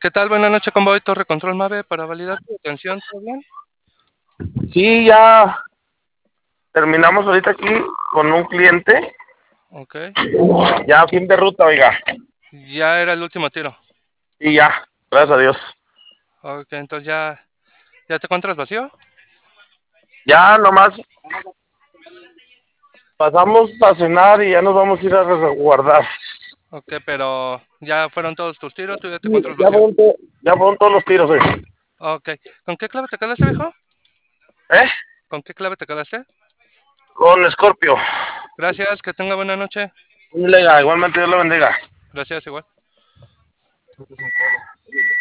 ¿Qué tal? Buenas noches, Convoy Torre Control Mave para validar tu atención. ¿Todo bien? Sí, ya terminamos ahorita aquí con un cliente. Ok. Ya fin de ruta, oiga. Ya era el último tiro. Y ya, gracias a Dios. Ok, entonces ya te encuentras vacío. Ya nomás pasamos a cenar y ya nos vamos a ir a resguardar. Ok, pero ya fueron todos tus tiros, tú ya te Sí, encuentras vacío. ya fueron todos los tiros, oiga. Ok. ¿Con qué clave te quedaste, viejo? ¿Eh? ¿Con qué clave te quedaste? Con Scorpio. Gracias, que tenga buena noche. Igualmente Dios lo bendiga. Gracias, igual.